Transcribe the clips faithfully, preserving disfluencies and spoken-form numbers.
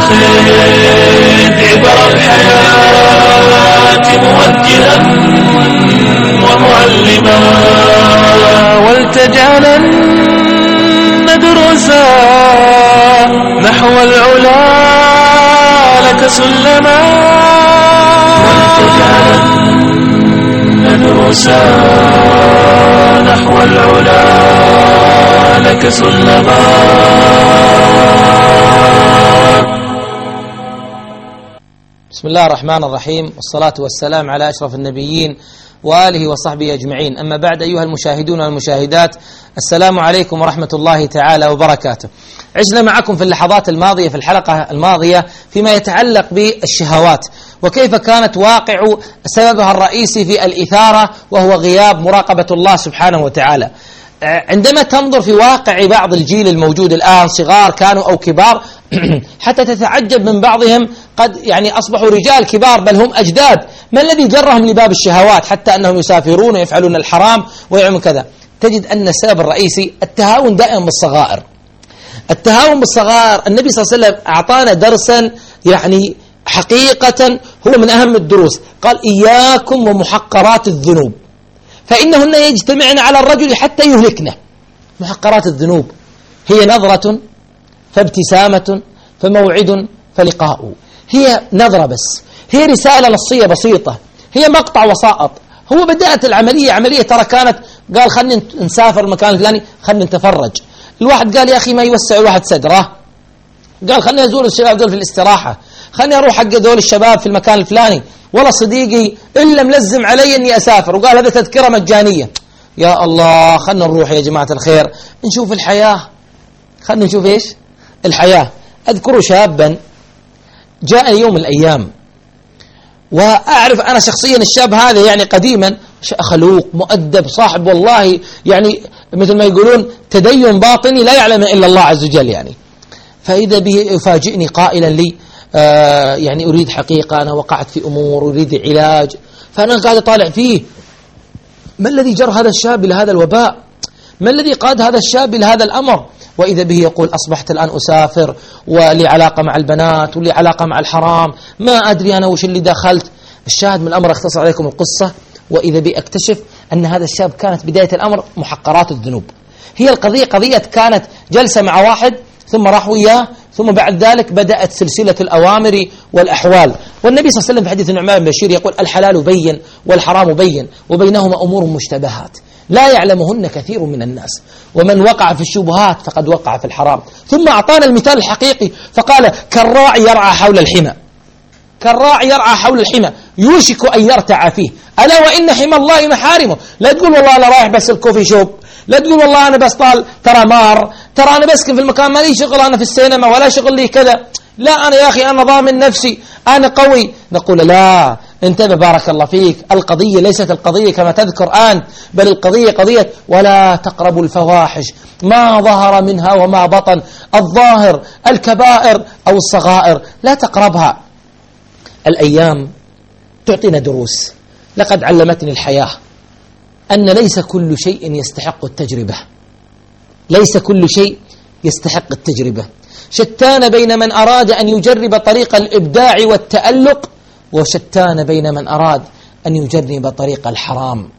عبر الحياة موجها ومعلما ولتجعلن ندرسا نحو العلا لك سلما ولتجعلن ندرسا نحو العلا لك سلما. بسم الله الرحمن الرحيم، والصلاة والسلام على أشرف النبيين وآله وصحبه أجمعين، أما بعد. أيها المشاهدون والمشاهدات، السلام عليكم ورحمة الله تعالى وبركاته. عشنا معكم في اللحظات الماضية، في الحلقة الماضية، فيما يتعلق بالشهوات، وكيف كانت واقع سببها الرئيسي في الإثارة، وهو غياب مراقبة الله سبحانه وتعالى. عندما تنظر في واقع بعض الجيل الموجود الآن، صغار كانوا أو كبار، حتى تتعجب من بعضهم، قد يعني أصبحوا رجال كبار بل هم أجداد، ما الذي جرهم لباب الشهوات حتى أنهم يسافرون ويفعلون الحرام ويعملون كذا؟ تجد أن السبب الرئيسي التهاون دائما بالصغائر. التهاون بالصغائر، النبي صلى الله عليه وسلم أعطانا درسا يعني حقيقة هو من أهم الدروس، قال: إياكم ومحقرات الذنوب فإنهن يجتمعن على الرجل حتى يهلكنه. محقرات الذنوب هي نظرة فابتسامة فموعد فلقاء، هي نظرة بس، هي رسالة نصية بسيطة، هي مقطع وسائط. هو بدأت العملية عملية ترى كانت، قال خلنا نسافر المكان الفلاني، خلنا نتفرج. الواحد قال يا أخي ما يوسع الواحد صدره، قال خلنا نزور الشباب دول في الاستراحة، خلني أروح حق دول الشباب في المكان الفلاني، والله صديقي إلا ملزم علي أني أسافر، وقال هذا تذكرة مجانية. يا الله، خلنا نروح يا جماعة الخير نشوف الحياة، خلنا نشوف إيش الحياة. أذكر شابا جاء يوم من الأيام، وأعرف أنا شخصيا الشاب هذا يعني قديما خلوق مؤدب صاحب، والله يعني مثل ما يقولون تدين باطني لا يعلم إلا الله عز وجل يعني. فإذا به يفاجئني قائلا لي آه يعني أريد حقيقة، أنا وقعت في أمور أريد علاج. فأنا قاعد أطالع فيه، ما الذي جر هذا الشاب إلى هذا الوباء؟ ما الذي قاد هذا الشاب إلى هذا الأمر؟ وإذا به يقول أصبحت الآن أسافر، ولي علاقة مع البنات، ولي علاقة مع الحرام، ما أدري أنا وش اللي دخلت. الشاهد من الأمر، اختصر عليكم القصة، وإذا بي أكتشف أن هذا الشاب كانت بداية الأمر محقرات الذنوب. هي القضية قضية كانت جلسة مع واحد، ثم راح وياه، ثم بعد ذلك بدأت سلسلة الأوامر والأحوال. والنبي صلى الله عليه وسلم في حديث النعمان بن بشير يقول: الحلال بين والحرام بين وبينهما أمور مشتبهات لا يعلمهن كثير من الناس، ومن وقع في الشبهات فقد وقع في الحرام. ثم أعطانا المثال الحقيقي فقال: كالراعي يرعى حول الحمى، كالراعي يرعى حول الحمى يوشك أن يرتع فيه، ألا وإن حمى الله محارمه. لا تقول والله أنا رايح بس الكوفي شوب، لا تقول والله أنا بس طال ترى مار، ترى أنا بسكن في المكان ما لي شغل أنا في السينما ولا شغل لي كذا، لا أنا يا أخي أنا ضامن نفسي أنا قوي. نقول لا، انتبه بارك الله فيك، القضية ليست القضية كما تذكر أنت، بل القضية قضية ولا تقربوا الفواحش ما ظهر منها وما بطن، الظاهر الكبائر أو الصغائر لا تقربها. الأيام تعطينا دروس، لقد علمتني الحياة أن ليس كل شيء يستحق التجربة، ليس كل شيء يستحق التجربة. شتان بين من أراد أن يجرب طريق الإبداع والتألق، وشتان بين من أراد أن يجرب طريق الحرام.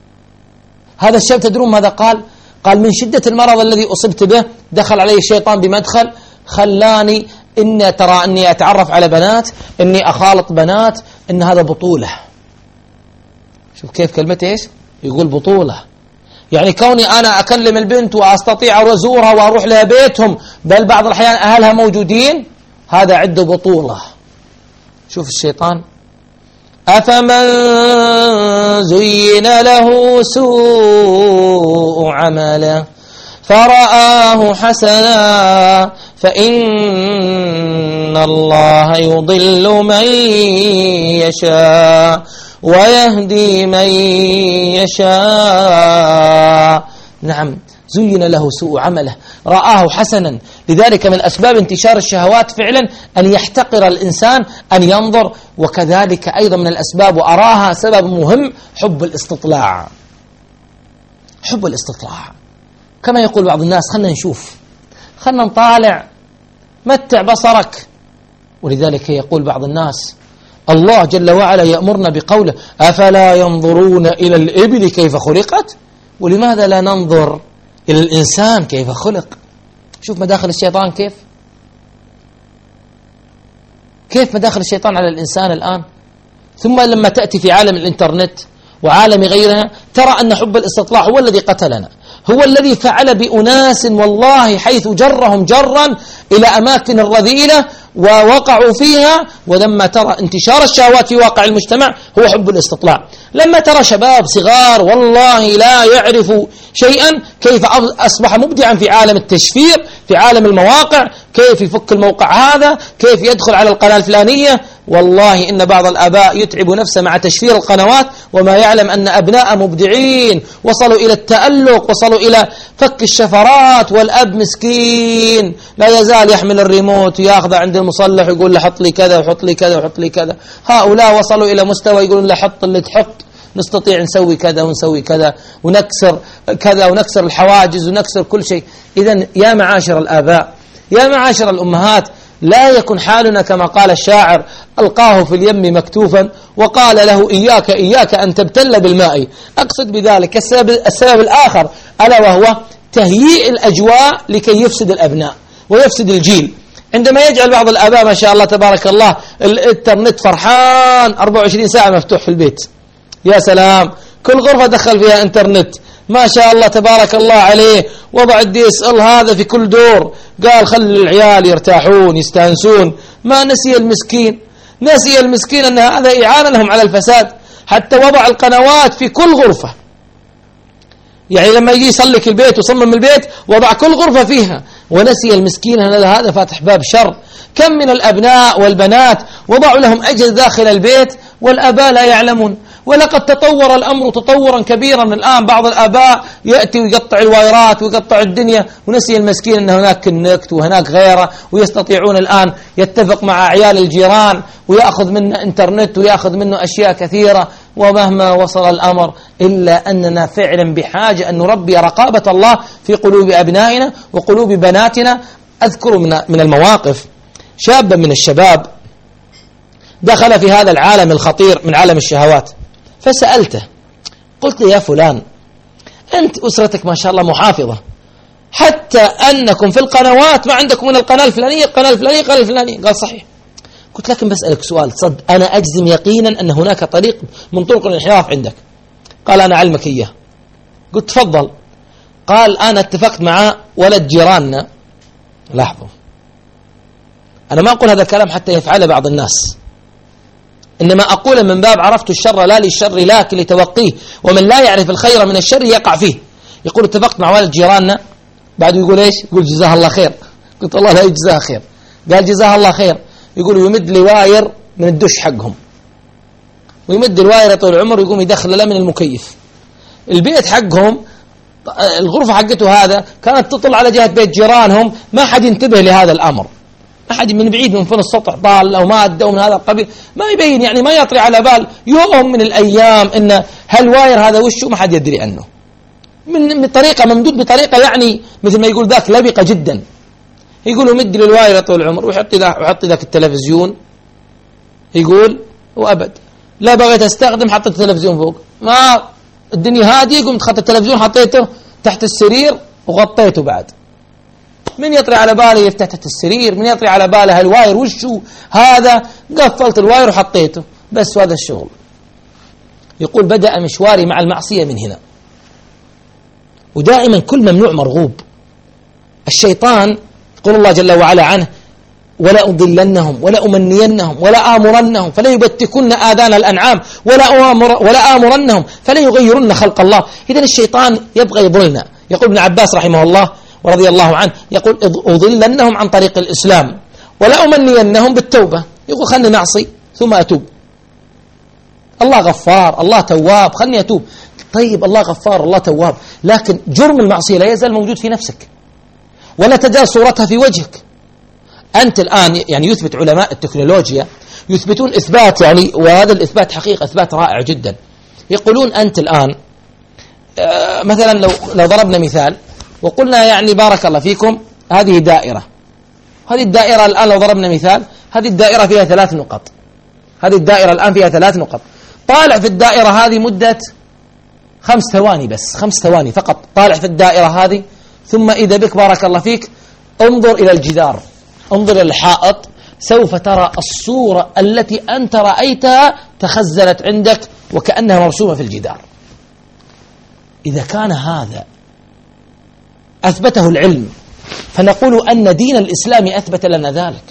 هذا الشاب تدرون ماذا قال؟ قال: من شدة المرض الذي أصبت به دخل علي الشيطان بمدخل خلاني إني ترى أني أتعرف على بنات، إني أخالط بنات، إن هذا بطولة. شوف كيف كلمة إيش؟ يقول بطولة، يعني كوني أنا أكلم البنت وأستطيع أزورها وأروح لها بيتهم، بل بعض الأحيان أهلها موجودين، هذا عنده بطولة. شوف الشيطان: أفمن زين له سوء عمله فرآه حسنا فإن الله يضل من يشاء ويهدي من يشاء. نعم، زين له سوء عمله، رآه حسنا. لذلك من أسباب انتشار الشهوات فعلا أن يحتقر الإنسان أن ينظر، وكذلك أيضا من الأسباب، وأراها سبب مهم، حب الاستطلاع. حب الاستطلاع كما يقول بعض الناس: خلنا نشوف، خلنا نطالع، متع بصرك، ولذلك يقول بعض الناس الله جل وعلا يأمرنا بقوله أفلا ينظرون إلى الإبل كيف خلقت، ولماذا لا ننظر إلى الإنسان كيف خلق؟ شوف مداخل الشيطان كيف كيف مداخل الشيطان على الإنسان الآن. ثم لما تأتي في عالم الإنترنت وعالم غيرها ترى أن حب الاستطلاع هو الذي قتلنا، هو الذي فعل بأناس والله حيث جرهم جرا إلى أماكن رذيلة ووقعوا فيها. ولما ترى انتشار الشهوات في واقع المجتمع هو حب الاستطلاع. لما ترى شباب صغار والله لا يعرفوا شيئا كيف أصبح مبدعا في عالم التشفير، في عالم المواقع، كيف يفك الموقع هذا، كيف يدخل على القناة الفلانية. والله إن بعض الآباء يتعب نفسه مع تشفير القنوات وما يعلم أن أبناء مبدعين وصلوا إلى التألق، وصلوا إلى فك الشفرات، والأب مسكين لا يزال يحمل الريموت ويأخذ عند المصلح ويقول له حط لي كذا وحط لي كذا وحط لي كذا. هؤلاء وصلوا إلى مستوى يقولون له حط اللي تحط، نستطيع نسوي كذا ونسوي كذا ونكسر كذا ونكسر الحواجز ونكسر كل شيء. إذن يا معاشر الآباء، يا معاشر الأمهات، لا يكن حالنا كما قال الشاعر ألقاه في اليم مكتوفا وقال له إياك إياك أن تبتل بالماء. أقصد بذلك السبب, السبب الآخر ألا وهو تهيئ الأجواء لكي يفسد الأبناء ويفسد الجيل. عندما يجعل بعض الآباء ما شاء الله تبارك الله الانترنت فرحان أربعة وعشرين ساعة مفتوح في البيت، يا سلام، كل غرفة دخل فيها انترنت ما شاء الله تبارك الله عليه، وضع الدي اس ال هذا في كل دور، قال خلي العيال يرتاحون يستانسون. ما نسي المسكين، نسي المسكين أن هذا إعانة لهم على الفساد. حتى وضع القنوات في كل غرفة، يعني لما يجي يصلك البيت وصمم البيت وضع كل غرفة فيها، ونسي المسكين أن هذا فاتح باب شر. كم من الأبناء والبنات وضعوا لهم أجهزة داخل البيت والآباء لا يعلمون. ولقد تطور الأمر تطورا كبيرا. الآن بعض الآباء يأتي ويقطع الوايرات ويقطع الدنيا، ونسي المسكين أن هناك كنكت وهناك غيره، ويستطيعون الآن يتفق مع عيال الجيران ويأخذ منه انترنت ويأخذ منه أشياء كثيرة. ومهما وصل الأمر إلا أننا فعلا بحاجة أن نربي رقابة الله في قلوب أبنائنا وقلوب بناتنا. أذكر من المواقف شابا من الشباب دخل في هذا العالم الخطير من عالم الشهوات، فسألته قلت له يا فلان أنت أسرتك ما شاء الله محافظة، حتى أنكم في القنوات ما عندكم من القناة الفلانية القناة الفلانية القناة الفلانية. قال صحيح. قلت لكن بسألك سؤال صد، أنا أجزم يقينا أن هناك طريق من طرق الانحراف عندك. قال أنا علمك إياه. قلت تفضل. قال أنا اتفقت مع ولد جيراننا. لاحظوا، أنا ما أقول هذا الكلام حتى يفعله بعض الناس، إنما أقول من باب عرفت الشر لا للشر لكن لتوقيه، ومن لا يعرف الخير من الشر يقع فيه. يقول اتفقت مع والد جيراننا، بعد يقول إيش؟ يقول جزاه الله خير. قلت الله لا يجزاه خير. قال جزاه الله خير. يقول يمد لي واير من الدش حقهم، ويمد الواير طول العمر ويقوم يدخل له من المكيف. البيت حقهم الغرفة حقته هذا كانت تطل على جهة بيت جيرانهم، ما حد ينتبه لهذا الأمر، أحد من بعيد من فوق السطح طال أو مادة أو من هذا القبيل ما يبين، يعني ما يطري على بال يوم من الأيام إن هالواير هذا وشه ما حد يدري عنه، من طريقة ممدود بطريقة يعني مثل ما يقول ذاك لبقة جدا. يقولوا مد للواير طول العمر ويحط ذاك ويحط ذاك التلفزيون، يقول وأبد لا بغيت أستخدم حطيت التلفزيون فوق، ما الدنيا هادية قمت خدت التلفزيون حطيته تحت السرير وغطيته. بعد من يطري على باله يفتح تحت السرير، من يطري على باله هالواير وشو هذا، قفلت الواير وحطيته بس، هذا الشغل. يقول بدأ مشواري مع المعصية من هنا. ودائما كل ممنوع مرغوب. الشيطان يقول الله جل وعلا عنه ولا أضلنهم ولا أمنينهم ولا آمرنهم فلا يبتكن آذان الأنعام ولا آمر ولا آمرنهم فلا يغيرن خلق الله. إذن الشيطان يبغى يضلنا. يقول ابن عباس رحمه الله ورضي الله عنه يقول أضلنهم عن طريق الإسلام ولا أمنينهم بالتوبة. يقول خلني معصي ثم أتوب، الله غفار الله تواب خلني أتوب. طيب الله غفار الله تواب، لكن جرم المعصية لا يزال موجود في نفسك ولا تزال صورتها في وجهك. أنت الآن يعني يثبت علماء التكنولوجيا يثبتون إثبات يعني، وهذا الإثبات حقيقة إثبات رائع جدا. يقولون أنت الآن آه مثلا لو لو ضربنا مثال وقلنا يعني بارك الله فيكم هذه دائرة، هذه الدائرة الآن لو ضربنا مثال، هذه الدائرة فيها ثلاث نقط، هذه الدائرة الآن فيها ثلاث نقط، طالع في الدائرة هذه مدة خمس ثواني بس، خمس ثواني فقط طالع في الدائرة هذه، ثم إذا بك بارك الله فيك انظر إلى الجدار، انظر إلى الحائط، سوف ترى الصورة التي أنت رأيتها تخزنت عندك وكأنها مرسومة في الجدار. إذا كان هذا أثبته العلم فنقول أن دين الإسلام أثبت لنا ذلك.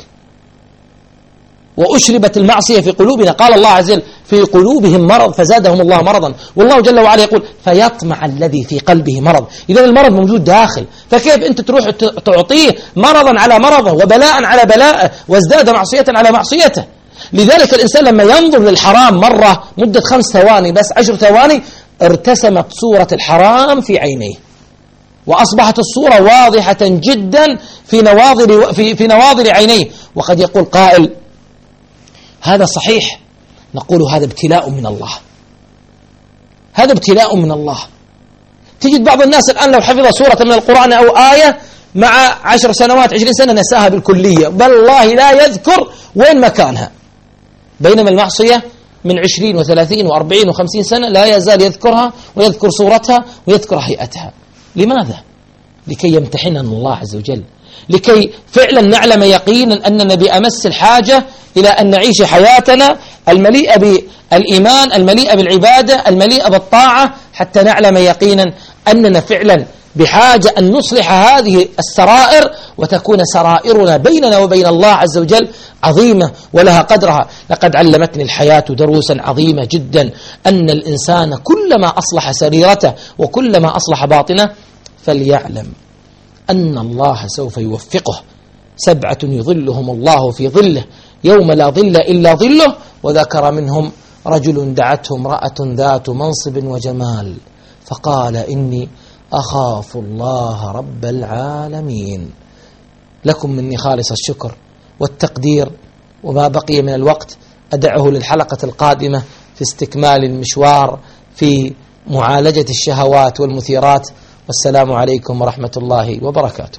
وأشربت المعصية في قلوبنا، قال الله عز وجل في قلوبهم مرض فزادهم الله مرضا، والله جل وعلا يقول فيطمع الذي في قلبه مرض. إذا المرض موجود داخل، فكيف أنت تروح تعطيه مرضا على مرضه وبلاء على بلاءه وازداد معصية على معصيته؟ لذلك الإنسان لما ينظر للحرام مرة مدة خمس ثواني بس، عشر ثواني، ارتسمت صورة الحرام في عينيه، وأصبحت الصورة واضحة جدا في نواظر في في نواظر عينيه. وقد يقول قائل هذا صحيح، نقول هذا ابتلاء من الله، هذا ابتلاء من الله. تجد بعض الناس الآن لو حفظ سورة من القرآن أو آية مع عشر سنوات عشرين سنة نساها بالكلية، بل الله لا يذكر وين مكانها، بينما المعصية من عشرين وثلاثين وأربعين وخمسين سنة لا يزال يذكرها ويذكر صورتها ويذكر هيئتها. لماذا؟ لكي يمتحننا الله عز وجل، لكي فعلا نعلم يقينا أننا بأمس الحاجة إلى أن نعيش حياتنا المليئة بالإيمان، المليئة بالعبادة، المليئة بالطاعة، حتى نعلم يقينا أننا فعلا بحاجة أن نصلح هذه السرائر وتكون سرائرنا بيننا وبين الله عز وجل عظيمة ولها قدرها. لقد علمتني الحياة دروسا عظيمة جدا، أن الإنسان كلما أصلح سريرته وكلما أصلح باطنه فليعلم أن الله سوف يوفقه. سبعة يظلهم الله في ظله يوم لا ظل إلا ظله، وذكر منهم رجل دعته امرأة ذات منصب وجمال فقال إني أخاف الله رب العالمين. لكم مني خالص الشكر والتقدير، وما بقي من الوقت أدعه للحلقة القادمة في استكمال المشوار في معالجة الشهوات والمثيرات. والسلام عليكم ورحمة الله وبركاته.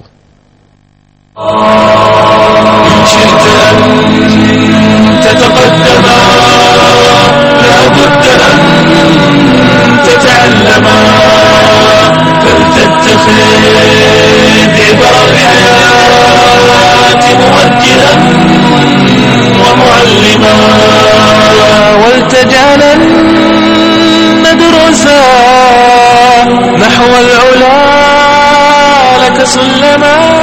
إن شئت أن تتقدم لابد أن تتعلم، فلتتخذ عبر الحياة موجها ومعلما، ولتجعلن دروسا نحو العلا لك سلما.